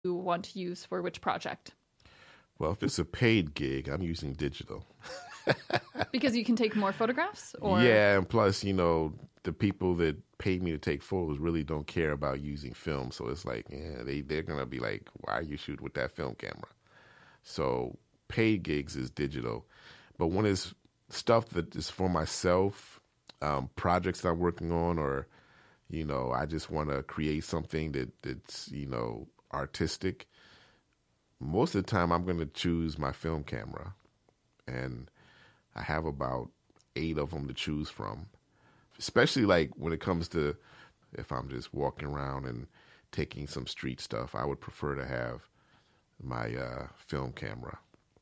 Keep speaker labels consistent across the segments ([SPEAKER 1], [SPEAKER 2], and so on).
[SPEAKER 1] want to use for which project?
[SPEAKER 2] Well, if it's a paid gig, I'm using digital.
[SPEAKER 1] Because you can take more photographs? Or
[SPEAKER 2] Yeah, and plus, the people that pay me to take photos really don't care about using film. So it's like, they're going to be like, why are you shooting with that film camera? So paid gigs is digital. But when it's stuff that is for myself, projects that I'm working on, or, I just want to create something that's, artistic, most of the time I'm going to choose my film camera. And I have about 8 of them to choose from, especially like when it comes to if I'm just walking around and taking some street stuff, I would prefer to have my film camera.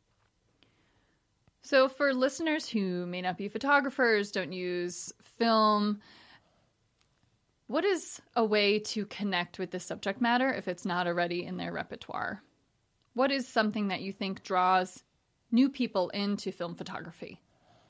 [SPEAKER 1] So for listeners who may not be photographers, don't use film, what is a way to connect with the subject matter if it's not already in their repertoire? What is something that you think draws new people into film photography?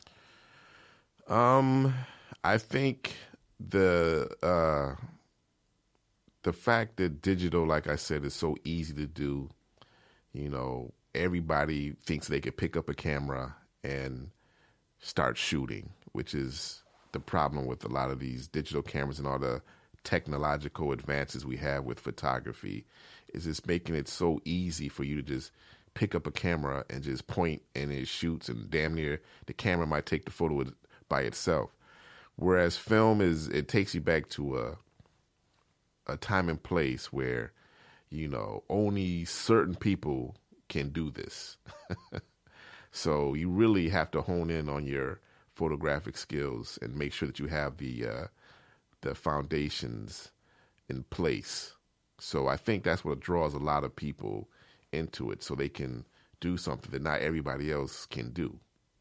[SPEAKER 2] I think the fact that digital, like I said, is so easy to do. Everybody thinks they could pick up a camera and start shooting, which is the problem with a lot of these digital cameras and all the technological advances we have with photography, is it's making it so easy for you to just pick up a camera and just point and it shoots, and damn near the camera might take the photo by itself. Whereas film it takes you back to a time and place where, only certain people can do this. So you really have to hone in on your photographic skills and make sure that you have the foundations in place. So I think that's what draws a lot of people into it, so they can do something that not everybody else can do.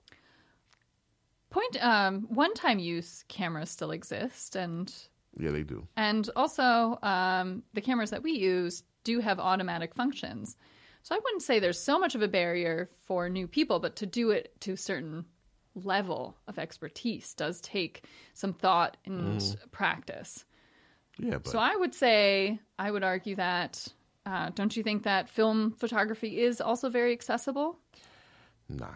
[SPEAKER 1] One-time use cameras still exist, and
[SPEAKER 2] yeah, they do.
[SPEAKER 1] And also, the cameras that we use do have automatic functions. So I wouldn't say there's so much of a barrier for new people, but to do it to a certain level of expertise does take some thought and practice.
[SPEAKER 2] Yeah, but...
[SPEAKER 1] So I would argue that, don't you think that film photography is also very accessible?
[SPEAKER 2] Nah.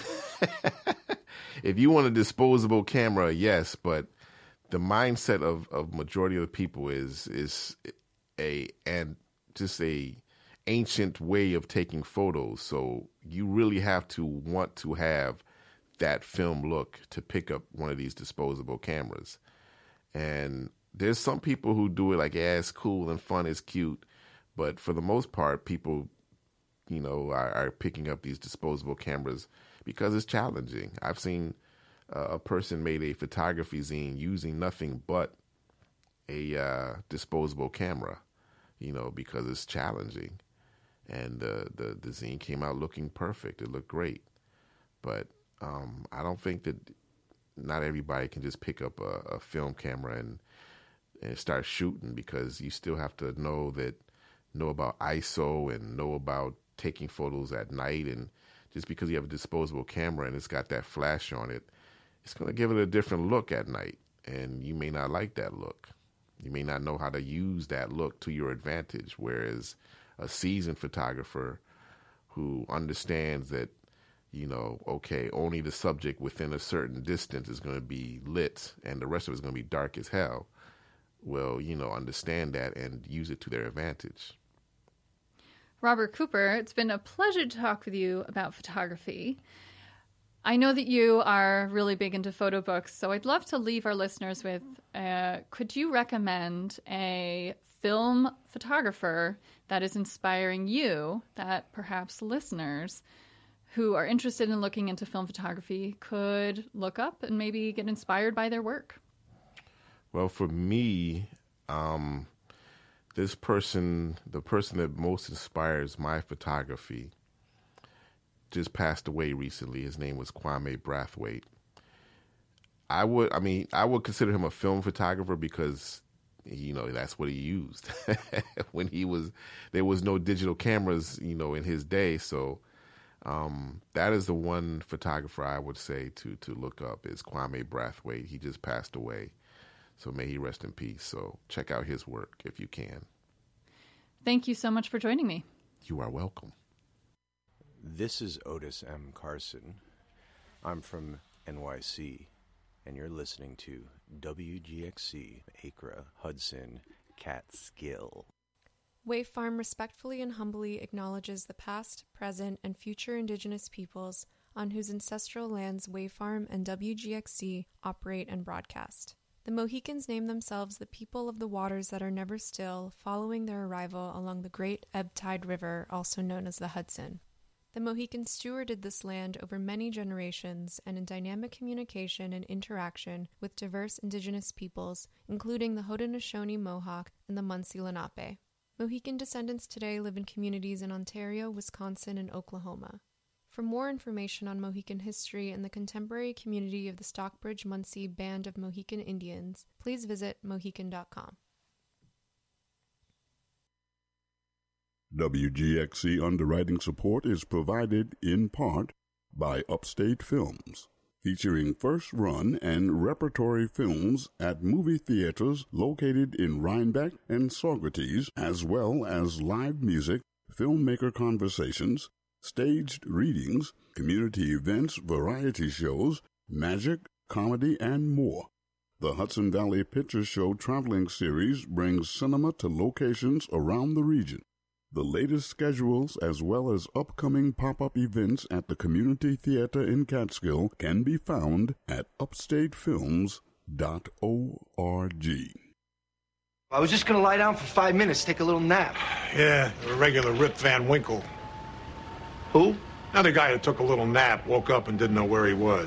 [SPEAKER 2] If you want a disposable camera, yes, but the mindset of majority of the people is a ancient way of taking photos. So you really have to want to have that film look to pick up one of these disposable cameras. And there's some people who do it like, yeah, it's cool and fun, it's cute. But for the most part, people, are picking up these disposable cameras because it's challenging. I've seen a person made a photography zine using nothing but a disposable camera, because it's challenging. And the zine came out looking perfect. It looked great. But I don't think that not everybody can just pick up a film camera and start shooting, because you still have to know about ISO and know about taking photos at night. And just because you have a disposable camera and it's got that flash on it, it's going to give it a different look at night. And you may not like that look. You may not know how to use that look to your advantage. Whereas a seasoned photographer who understands that, okay, only the subject within a certain distance is going to be lit and the rest of it is going to be dark as hell, will, understand that and use it to their advantage.
[SPEAKER 1] Robert Cooper, it's been a pleasure to talk with you about photography. I know that you are really big into photo books, so I'd love to leave our listeners with, could you recommend a film photographer that is inspiring you, that perhaps listeners who are interested in looking into film photography could look up and maybe get inspired by their work?
[SPEAKER 2] Well, for me, the person that most inspires my photography just passed away recently. His name was Kwame Brathwaite. I would consider him a film photographer because, that's what he used when there was no digital cameras, in his day. So that is the one photographer I would say to look up is Kwame Brathwaite. He just passed away. So may he rest in peace. So check out his work if you can.
[SPEAKER 1] Thank you so much for joining me.
[SPEAKER 2] You are welcome.
[SPEAKER 3] This is Otis M. Carson. I'm from NYC, and you're listening to WGXC, Acra, Hudson, Catskill.
[SPEAKER 4] Wave Farm respectfully and humbly acknowledges the past, present, and future Indigenous peoples on whose ancestral lands Wave Farm and WGXC operate and broadcast. The Mohicans name themselves the people of the waters that are never still, following their arrival along the Great Ebb Tide River, also known as the Hudson. The Mohicans stewarded this land over many generations and in dynamic communication and interaction with diverse Indigenous peoples, including the Haudenosaunee Mohawk and the Munsee Lenape. Mohican descendants today live in communities in Ontario, Wisconsin, and Oklahoma. For more information on Mohican history and the contemporary community of the Stockbridge-Munsee Band of Mohican Indians, please visit mohican.com.
[SPEAKER 5] WGXC underwriting support is provided in part by Upstate Films, featuring first-run and repertory films at movie theaters located in Rhinebeck and Saugerties, as well as live music, filmmaker conversations, staged readings, community events, variety shows, magic, comedy, and more. The Hudson Valley Picture Show traveling series brings cinema to locations around the region. The latest schedules as well as upcoming pop-up events at the Community Theater in Catskill can be found at upstatefilms.org.
[SPEAKER 6] I was just going to lie down for 5 minutes, take a little nap.
[SPEAKER 7] Yeah, a regular Rip Van Winkle.
[SPEAKER 6] Who?
[SPEAKER 7] Another guy who took a little nap, woke up and didn't know where he was.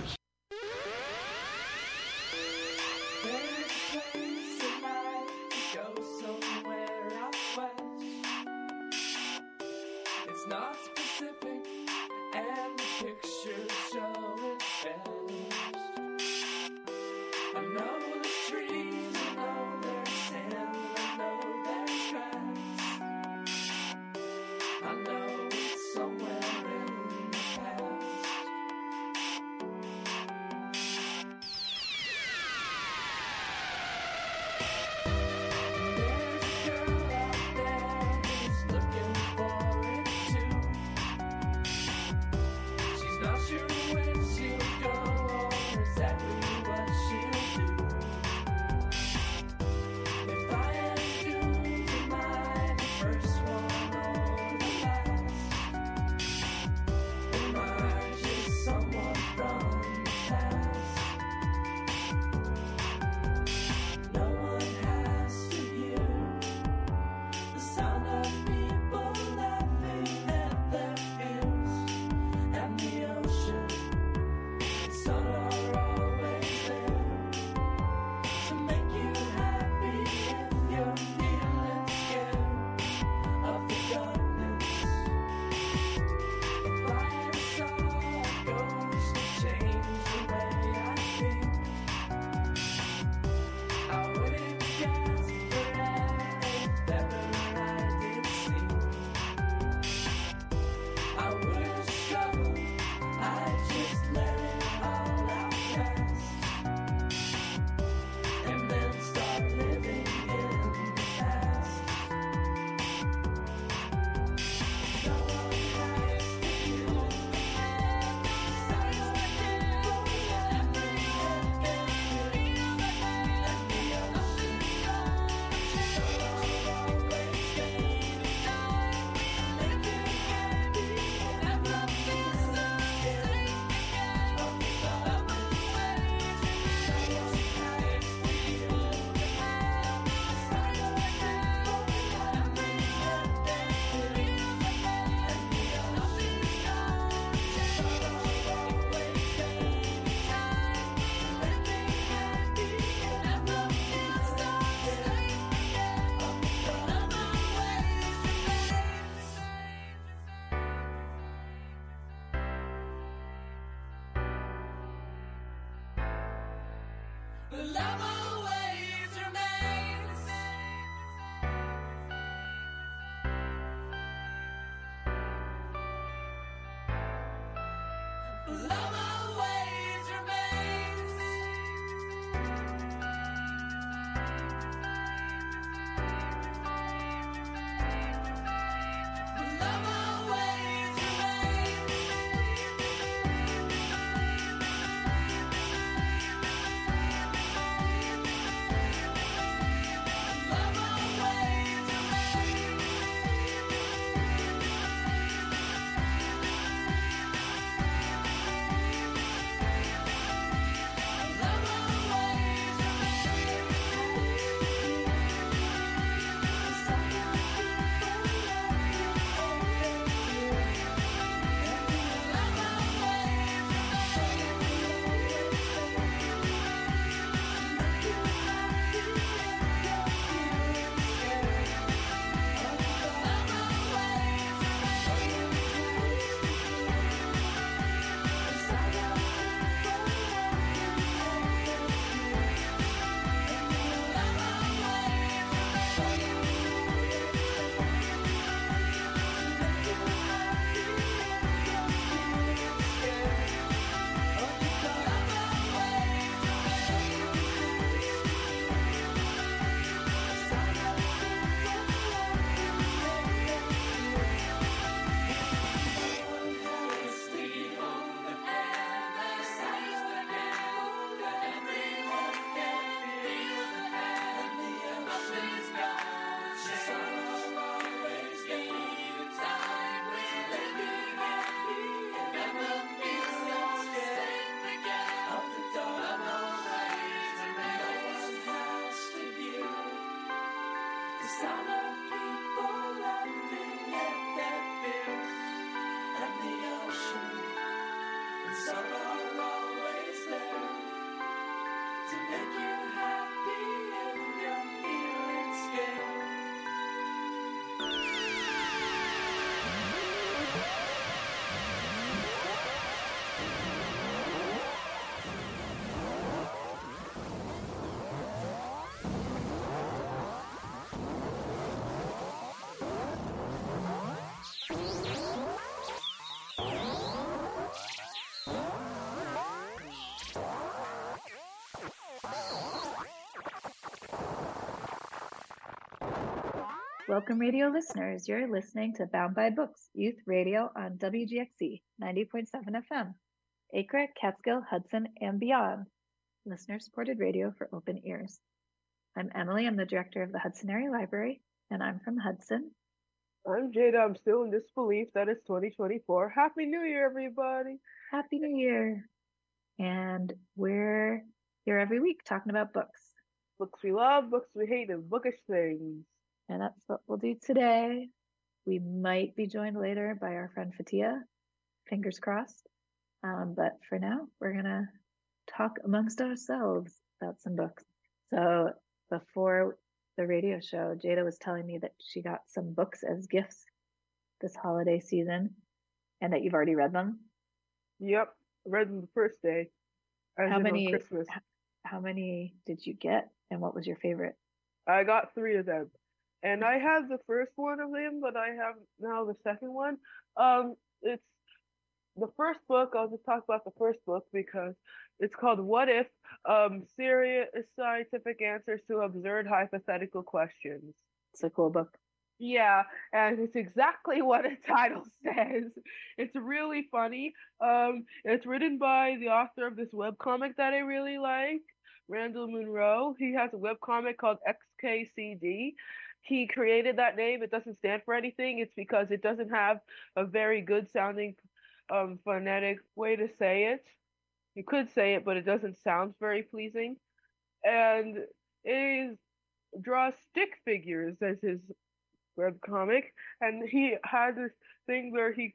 [SPEAKER 8] Welcome, radio listeners. You're listening to Bound by Books, youth radio on WGXC 90.7 FM, Acre, Catskill, Hudson, and beyond. Listener-supported radio for open ears. I'm Emily. I'm the director of the Hudson Area Library, and I'm from Hudson.
[SPEAKER 9] I'm Jada. I'm still in disbelief that it's 2024. Happy New Year, everybody.
[SPEAKER 8] Happy New Year. And we're here every week talking about books.
[SPEAKER 9] Books we love, books we hate, and bookish things.
[SPEAKER 8] And that's what we'll do today. We might be joined later by our friend Fatia, fingers crossed. But for now, we're going to talk amongst ourselves about some books. So before the radio show, Jada was telling me that she got some books as gifts this holiday season and that you've already read them.
[SPEAKER 9] Yep, I read them the first day.
[SPEAKER 8] How many?
[SPEAKER 9] On Christmas.
[SPEAKER 8] How many did you get, and what was your favorite?
[SPEAKER 9] I got 3 of them. And I have the first one of them, but I have now the second one. It's the first book. I'll just talk about the first book because it's called What If? Serious Scientific Answers to Absurd Hypothetical Questions.
[SPEAKER 8] It's a cool book.
[SPEAKER 9] Yeah, and it's exactly what the title says. It's really funny. It's written by the author of this webcomic that I really like, Randall Munro. He has a webcomic called XKCD. He created that name. It doesn't stand for anything. It's because it doesn't have a very good sounding phonetic way to say it. You could say it, but it doesn't sound very pleasing. And it draws stick figures as his webcomic. And he had this thing where he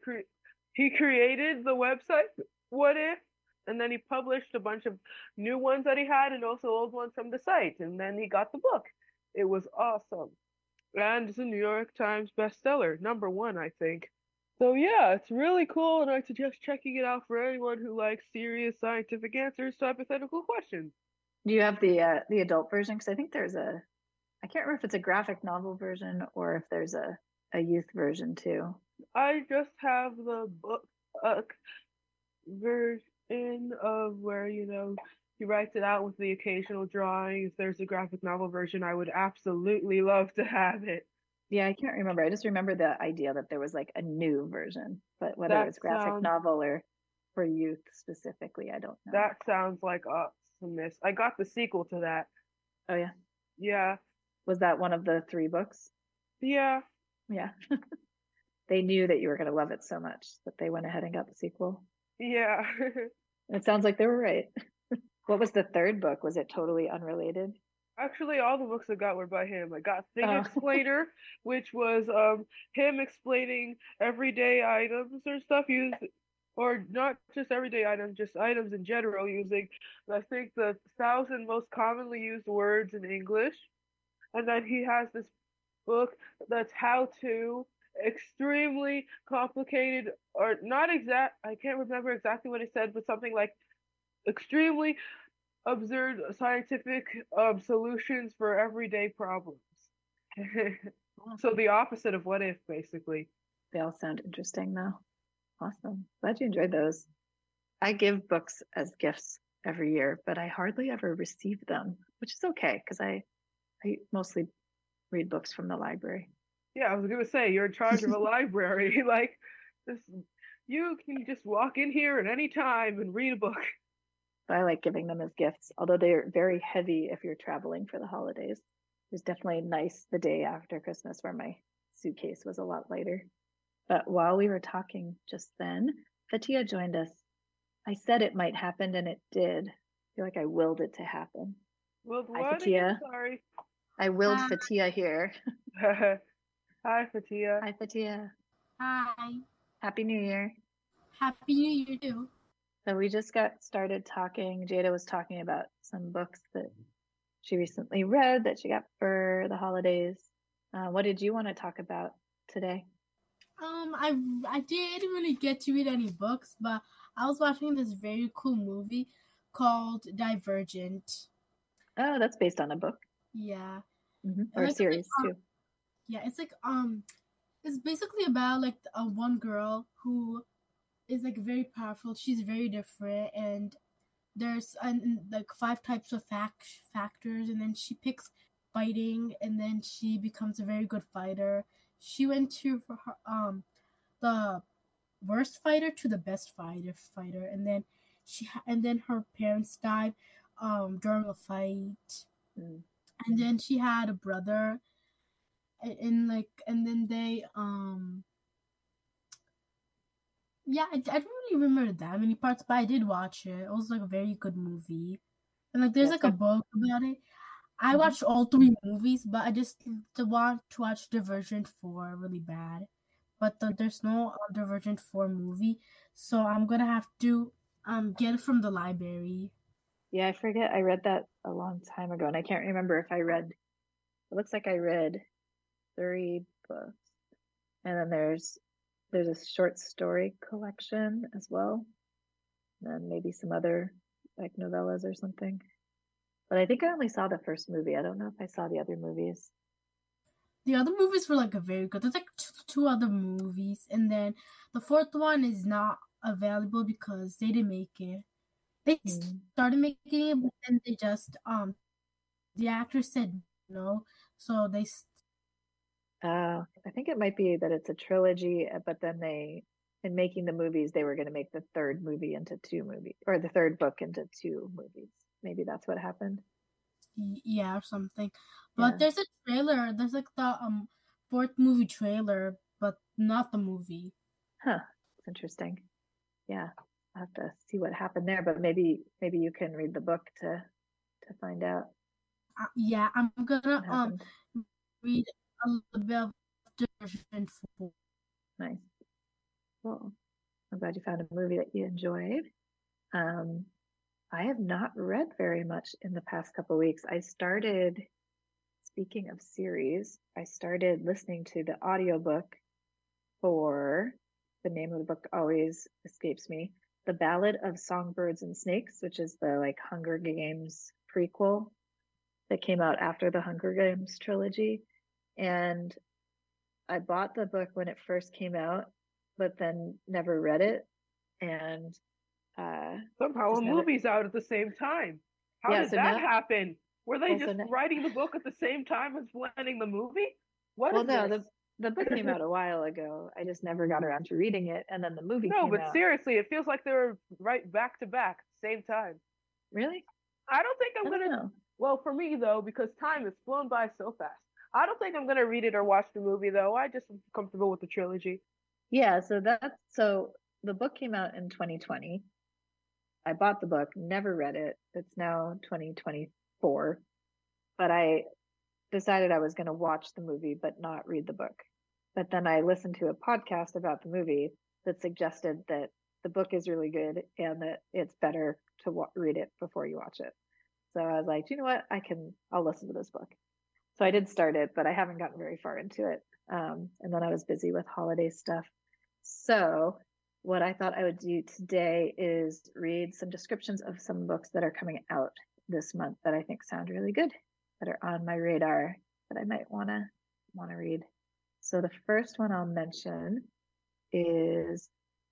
[SPEAKER 9] created the website, What If? And then he published a bunch of new ones that he had and also old ones from the site. And then he got the book. It was awesome. And it's a New York Times bestseller, #1, I think. So yeah, it's really cool, and I suggest checking it out for anyone who likes serious scientific answers to hypothetical questions.
[SPEAKER 8] Do you have the adult version? Because I think there's I can't remember if it's a graphic novel version or if there's a youth version too.
[SPEAKER 9] I just have the book version of where, he writes it out with the occasional drawing. If there's a graphic novel version, I would absolutely love to have it.
[SPEAKER 8] Yeah, I can't remember. I just remember the idea that there was like a new version, but whether it's graphic novel or for youth specifically, I don't know.
[SPEAKER 9] That sounds like awesomeness. I got the sequel to that.
[SPEAKER 8] Oh, yeah?
[SPEAKER 9] Yeah.
[SPEAKER 8] Was that one of the 3 books?
[SPEAKER 9] Yeah.
[SPEAKER 8] Yeah. They knew that you were going to love it so much that they went ahead and got the sequel.
[SPEAKER 9] Yeah.
[SPEAKER 8] It sounds like they were right. What was the 3rd book? Was it totally unrelated?
[SPEAKER 9] Actually, all the books I got were by him. I got Thing Explainer, which was him explaining everyday items or stuff used, or not just everyday items, just items in general using, I think, the 1,000 most commonly used words in English. And then he has this book that's how to extremely complicated, or not exact, I can't remember exactly what he said, but something like extremely absurd scientific solutions for everyday problems. So the opposite of What If, basically.
[SPEAKER 8] They all sound interesting, though. Awesome. Glad you enjoyed those. I give books as gifts every year, but I hardly ever receive them, which is okay because I mostly read books from the library.
[SPEAKER 9] Yeah, I was going to say, you're in charge of a library. Like, you can just walk in here at any time and read a book.
[SPEAKER 8] I like giving them as gifts, although they're very heavy if you're traveling for the holidays. It was definitely nice the day after Christmas where my suitcase was a lot lighter. But while we were talking just then, Fatia joined us. I said it might happen, and it did. I feel like I willed it to happen.
[SPEAKER 9] Willed
[SPEAKER 8] Hi,
[SPEAKER 9] what?
[SPEAKER 8] Fatia.
[SPEAKER 9] Sorry.
[SPEAKER 8] I willed Fatia here.
[SPEAKER 9] Hi, Fatia.
[SPEAKER 8] Hi, Fatia.
[SPEAKER 10] Hi.
[SPEAKER 8] Happy New Year.
[SPEAKER 10] Happy New Year, too.
[SPEAKER 8] So we just got started talking. Jada was talking about some books that she recently read that she got for the holidays. What did you want to talk about today?
[SPEAKER 10] I didn't really get to read any books, but I was watching this very cool movie called Divergent.
[SPEAKER 8] Oh, that's based on a book.
[SPEAKER 10] Yeah.
[SPEAKER 8] Mm-hmm. Or a series too.
[SPEAKER 10] Yeah, it's like it's basically about like a one girl who is like very powerful. She's very different, and there's like 5 types of factors, and then she picks fighting, and then she becomes a very good fighter. She went to the worst fighter to the best fighter, and then and then her parents died during a fight, and then she had a brother, and then they yeah, I don't really remember that many parts, but I did watch it. It was like a very good movie, and like there's like a book about it. I watched all 3 movies, but I just want to watch Divergent 4 really bad. But there's no Divergent 4 movie, so I'm gonna have to get it from the library.
[SPEAKER 8] Yeah, I forget. I read that a long time ago, and I can't remember if I read. It looks like I read 3 books, and then there's a short story collection as well, and maybe some other like novellas or something. But I think I only saw the first movie. I don't know if I saw the other movies.
[SPEAKER 10] The other movies were like a very good. There's like 2 other movies, and then the 4th one is not available because they didn't make it. They started making it, but then they just the actor said no, so they.
[SPEAKER 8] I think it might be that it's a trilogy, but then in making the movies, they were going to make the 3rd movie into 2 movies, or the 3rd book into 2 movies. Maybe that's what happened.
[SPEAKER 10] Yeah, or something. But there's a trailer. There's like the 4th movie trailer, but not the movie.
[SPEAKER 8] Huh. It's interesting. Yeah. I'll have to see what happened there, but maybe you can read the book to find out.
[SPEAKER 10] Yeah, I'm gonna read a little bit of Divergent 4.
[SPEAKER 8] Nice. Cool. I'm glad you found a movie that you enjoyed. I have not read very much in the past couple of weeks. Speaking of series, I started listening to the audiobook for, the name of the book always escapes me, The Ballad of Songbirds and Snakes, which is the like Hunger Games prequel that came out after the Hunger Games trilogy. And I bought the book when it first came out, but then never read it. And
[SPEAKER 9] somehow a movie's out at the same time. How did that happen? Were they just writing the book at the same time as planning the movie?
[SPEAKER 8] The book came out a while ago. I just never got around to reading it, and then the movie came out. No,
[SPEAKER 9] but seriously, it feels like they were right back to back, same time.
[SPEAKER 8] Really?
[SPEAKER 9] I don't think I'm gonna. Well, for me though, because time has flown by so fast, I don't think I'm gonna read it or watch the movie though. I just am comfortable with the trilogy.
[SPEAKER 8] Yeah, so the book came out in 2020. I bought the book, never read it. It's now 2024, but I decided I was going to watch the movie but not read the book. But then I listened to a podcast about the movie that suggested that the book is really good and that it's better to read it before you watch it. So I was like, you know what? I'll listen to this book. So I did start it, but I haven't gotten very far into it. And then I was busy with holiday stuff. So what I thought I would do today is read some descriptions of some books that are coming out this month that I think sound really good, that are on my radar that I might want to read. So the first one I'll mention is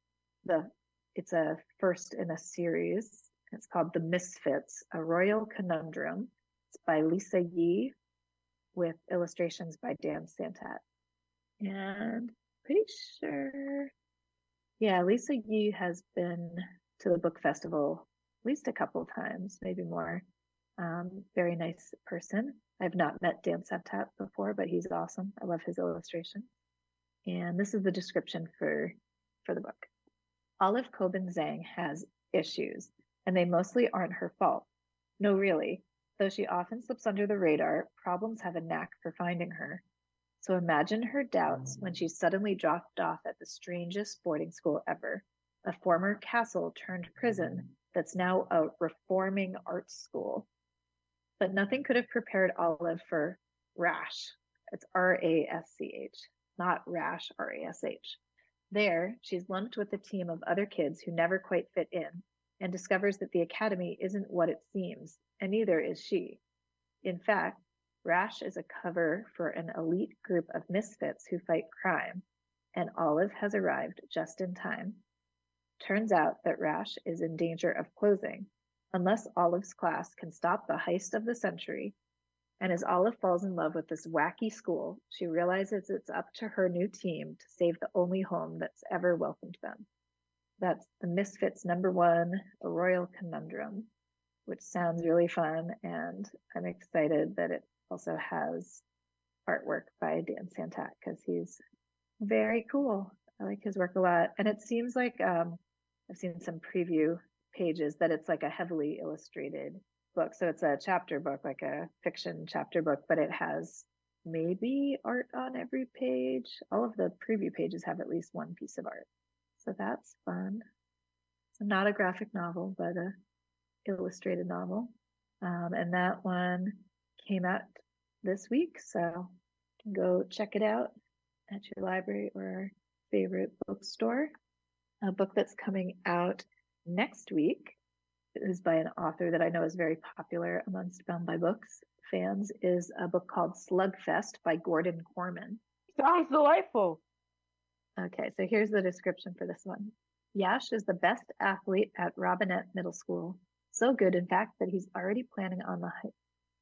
[SPEAKER 8] it's a first in a series. It's called The Misfits, A Royal Conundrum. It's by Lisa Yee with illustrations by Dan Santat. And pretty sure, Lisa Yee has been to the book festival at least a couple of times, maybe more. Very nice person. I've not met Dan Santat before, but he's awesome. I love his illustration. And this is the description for the book. Olive Coben Zhang has issues, and they mostly aren't her fault. No, really. Though she often slips under the radar, problems have a knack for finding her. So imagine her doubts when she suddenly dropped off at the strangest boarding school ever, a former castle turned prison that's now a reforming art school. But nothing could have prepared Olive for Rash. It's R-A-S-C-H, not Rash, R-A-S-H. There, she's lumped with a team of other kids who never quite fit in, and discovers that the academy isn't what it seems, and neither is she. In fact, Rash is a cover for an elite group of misfits who fight crime, and Olive has arrived just in time. Turns out that Rash is in danger of closing. Unless Olive's class can stop the heist of the century, And as Olive falls in love with this wacky school, she realizes it's up to her new team to save the only home that's ever welcomed them. That's The Misfits #1, A Royal Conundrum, which sounds really fun. And I'm excited that it also has artwork by Dan Santat because he's very cool. I like his work a lot. And it seems like I've seen some preview pages that it's like a heavily illustrated book. So it's a chapter book, like a fiction chapter book, but it has maybe art on every page. All of the preview pages have at least one piece of art. So that's fun. So not a graphic novel, but a illustrated novel. And that one came out this week. So you can go check it out at your library or favorite bookstore. A book that's coming out next week is by an author that I know is very popular amongst Bound by Books fans, is a book called Slugfest by Gordon Corman.
[SPEAKER 9] Sounds delightful.
[SPEAKER 8] Okay, so here's the description for this one. Yash is the best athlete at Robinette Middle School. So good, in fact, that he's already playing on the high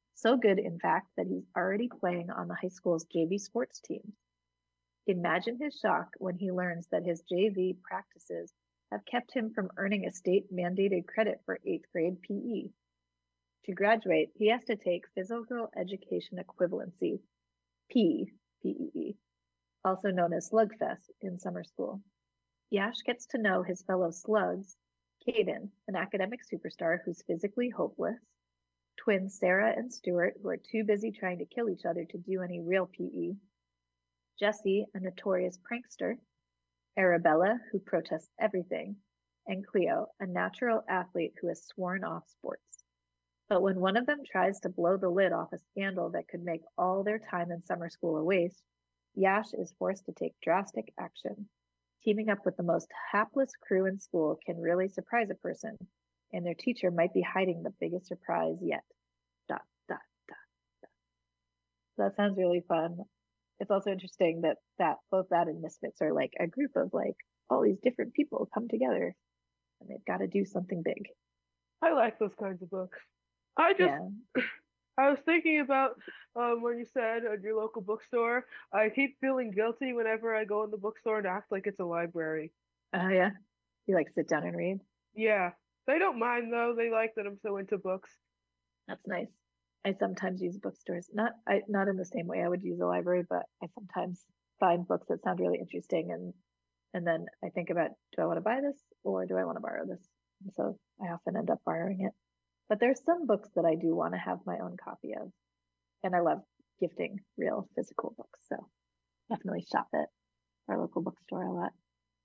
[SPEAKER 8] school's JV sports teams. Imagine his shock when he learns that his JV practices have kept him from earning a state-mandated credit for 8th grade PE. To graduate, he has to take Physical Education Equivalency, PEE, also known as Slugfest, in summer school. Yash gets to know his fellow slugs, Caden, an academic superstar who's physically hopeless, twins Sarah and Stuart, who are too busy trying to kill each other to do any real PE, Jesse, a notorious prankster, Arabella, who protests everything, and Cleo, a natural athlete who has sworn off sports. But when one of them tries to blow the lid off a scandal that could make all their time in summer school a waste, Yash is forced to take drastic action. Teaming up with the most hapless crew in school can really surprise a person, and their teacher might be hiding the biggest surprise yet. ... So that sounds really fun. It's also interesting that both that and Misfits are like a group of like all these different people come together and they've got to do something big.
[SPEAKER 9] I like those kinds of books. I was thinking about when you said at your local bookstore, I keep feeling guilty whenever I go in the bookstore and act like it's a library.
[SPEAKER 8] Oh, yeah? You like sit down and read?
[SPEAKER 9] Yeah. They don't mind though. They like that I'm so into books.
[SPEAKER 8] That's nice. I sometimes use bookstores, not in the same way I would use a library, but I sometimes find books that sound really interesting, and then I think about, do I want to buy this or do I want to borrow this? And so I often end up borrowing it. But there's some books that I do want to have my own copy of, and I love gifting real physical books, so definitely shop at our local bookstore a lot.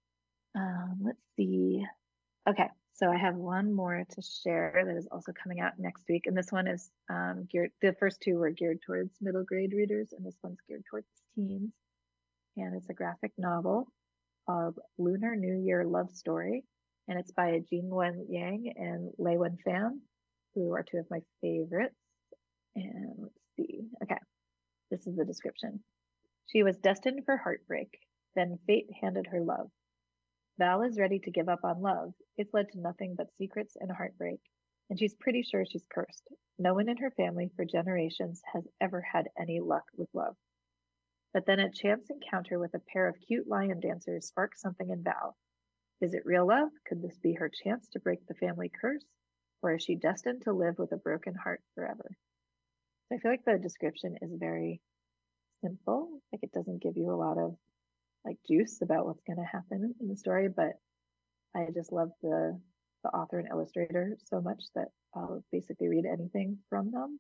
[SPEAKER 8] Let's see. Okay, so I have one more to share that is also coming out next week, and this one is geared. The first two were geared towards middle grade readers, and this one's geared towards teens. And it's a graphic novel called Lunar New Year Love Story, and it's by Jingwen Yang and Lei Wen Fan, who are two of my favorites. And let's see. Okay, this is the description. She was destined for heartbreak. Then fate handed her love. Val is ready to give up on love. It's led to nothing but secrets and heartbreak, and she's pretty sure she's cursed. No one in her family for generations has ever had any luck with love. But then a chance encounter with a pair of cute lion dancers sparks something in Val. Is it real love? Could this be her chance to break the family curse? Or is she destined to live with a broken heart forever? So I feel like the description is very simple. Like it doesn't give you a lot of like juice about what's going to happen in the story, but I just love the author and illustrator so much that I'll basically read anything from them.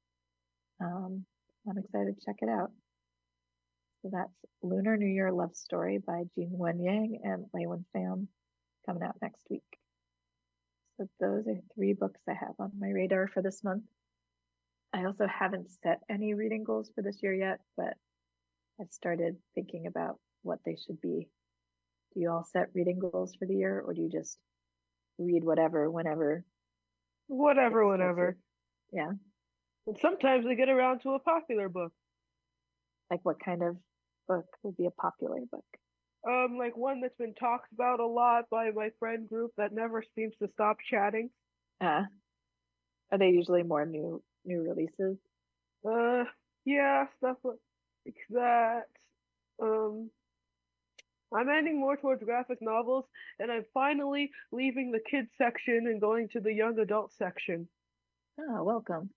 [SPEAKER 8] I'm excited to check it out. So that's Lunar New Year Love Story by Jingwen Yang and Lei Wen Fan, coming out next week. So those are 3 books I have on my radar for this month. I also haven't set any reading goals for this year yet, but I've started thinking about what they should be. Do you all set reading goals for the year, or do you just read whatever, whenever?
[SPEAKER 9] Whenever.
[SPEAKER 8] Yeah.
[SPEAKER 9] And sometimes they get around to a popular book.
[SPEAKER 8] Like what kind of book would be a popular book?
[SPEAKER 9] Like one that's been talked about a lot by my friend group that never seems to stop chatting.
[SPEAKER 8] Are they usually more new releases?
[SPEAKER 9] Uh, yeah, stuff like that. Um, I'm ending more towards graphic novels, and I'm finally leaving the kids section and going to the young adult section.
[SPEAKER 8] Oh, welcome.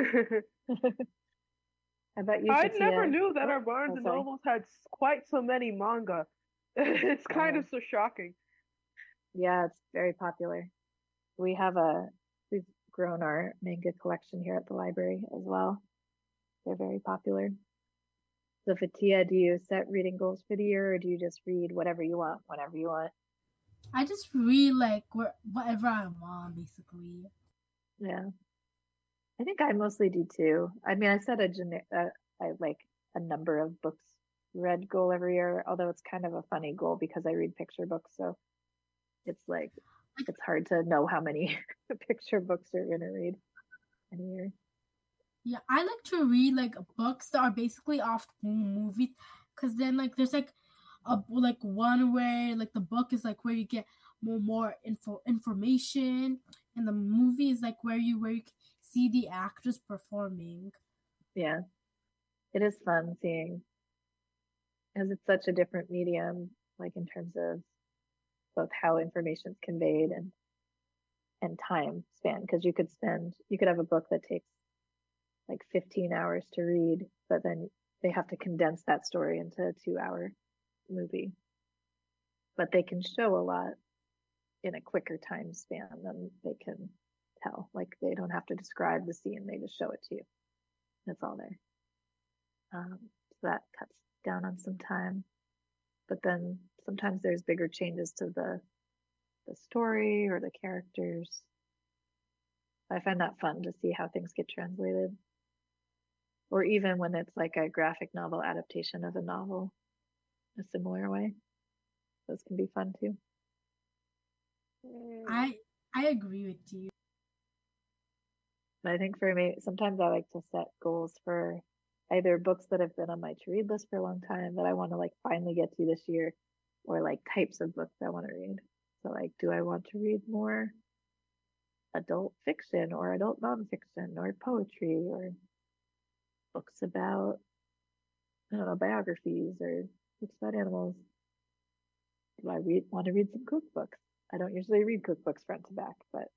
[SPEAKER 8] How about you,
[SPEAKER 9] I never
[SPEAKER 8] Fatia?
[SPEAKER 9] knew that
[SPEAKER 8] Oh,
[SPEAKER 9] our Barnes
[SPEAKER 8] oh,
[SPEAKER 9] and
[SPEAKER 8] sorry.
[SPEAKER 9] Nobles had quite so many manga. It's kind
[SPEAKER 8] Oh,
[SPEAKER 9] of so shocking.
[SPEAKER 8] yeah, it's very popular. We have a we've grown our manga collection here at the library as well. They're very popular. So Fatia, do you set reading goals for the year, or do you just read whatever you want whenever you want?
[SPEAKER 10] I just read like whatever I want, basically.
[SPEAKER 8] Yeah, I think I mostly do too. I mean, I set I like a number of books read goal every year, although it's kind of a funny goal because I read picture books, so it's like it's hard to know how many picture books you're gonna read in a year.
[SPEAKER 10] Yeah, I like to read like books that are basically off movies, because then like there's like a like one where like the book is like where you get more information, and the movie is like where you see the actors performing.
[SPEAKER 8] Yeah, it is fun seeing because it's such a different medium, like in terms of both how information is conveyed and time span. Because you could have a book that takes like 15 hours to read, but then they have to condense that story into a 2 hour movie. But they can show a lot in a quicker time span than they can tell. Like they don't have to describe the scene, they just show it to you. It's all there. So that cuts down on some time. But then sometimes there's bigger changes to the story or the characters. I find that fun to see how things get translated. Or even when it's like a graphic novel adaptation of a novel, a similar way. Those can be fun too.
[SPEAKER 10] I I agree with you.
[SPEAKER 8] But I think for me, sometimes I like to set goals for either books that have been on my to read list for a long time that I want to like finally get to this year, or like types of books I want to read. So like, do I want to read more adult fiction or adult nonfiction or poetry or books about, I don't know, biographies or books about animals? Do I want to read some cookbooks? I don't usually read cookbooks front to back, but